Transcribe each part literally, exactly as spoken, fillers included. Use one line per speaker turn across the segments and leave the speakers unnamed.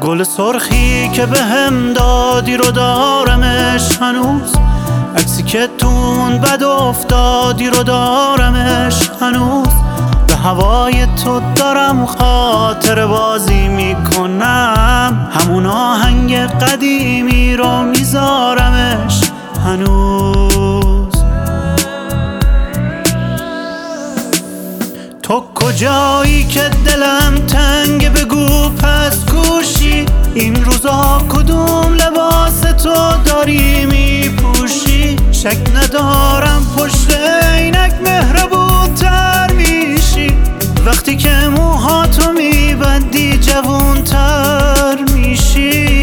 گل سرخی که به هم دادی رو دارمش هنوز، عکسی که تون بد افتادی رو دارمش هنوز. به هوای تو دارم خاطر بازی میکنم، همون آهنگ قدیمی رو میذارمش هنوز. تو کجایی که دلم تنگ بگو پس کوشی، این روزا کدوم لباس تو داری میپوشی؟ شک ندارم پشت عینک مهربون تر میشی، وقتی که موهاتو میبندی جوون تر میشی.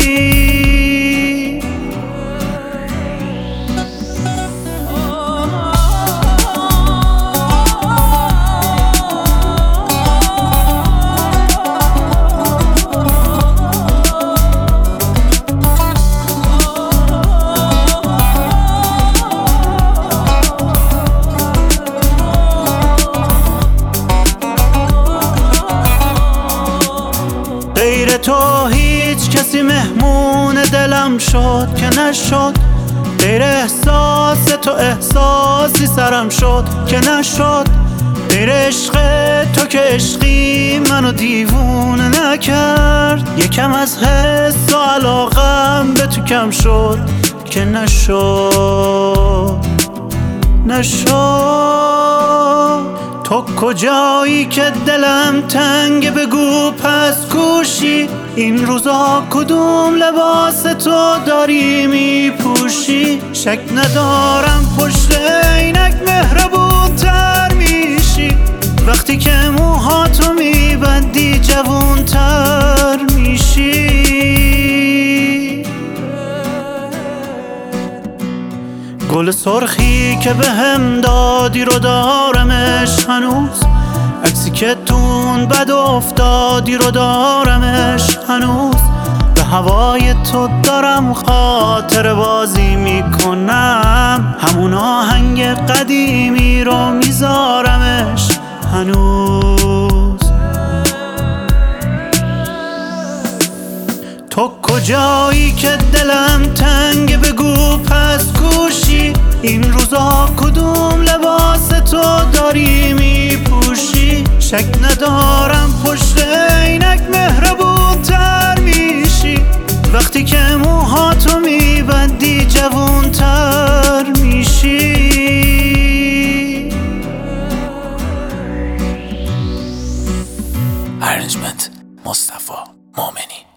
غیر تو هیچ کسی مهمون دلم شد که نشد، غیر احساس تو احساسی سرم شد که نشد، غیر عشق تو که عشقی منو دیوونه نکرد، یکم از حس و علاقم به تو کم شد که نشد نشد. تو کجایی که دلم تنگ بگو پس کوشی، این روزا کدوم لباس تو داری میپوشی؟ شک ندارم پشت عینک مهربون تر میشی، وقتی که موهاتو میبندی جوون تر میشی. گل سرخی که به هم دادی رو دارمش هنوز، عکسی که تون بد افتادی رو دارمش هنوز. به هوای تو دارم خاطر بازی میکنم، همون آهنگ قدیمی رو میذارمش هنوز. تو کجایی که دلم تنگ بگو پس کوشی، این روزا کدوم لباس تو داری میپوشی؟ شک ندارم پشت عینک مهربون تر میشی، وقتی که موهاتو میبندی جوون تر میشی.
ارنجمنت مصطفی مومنی.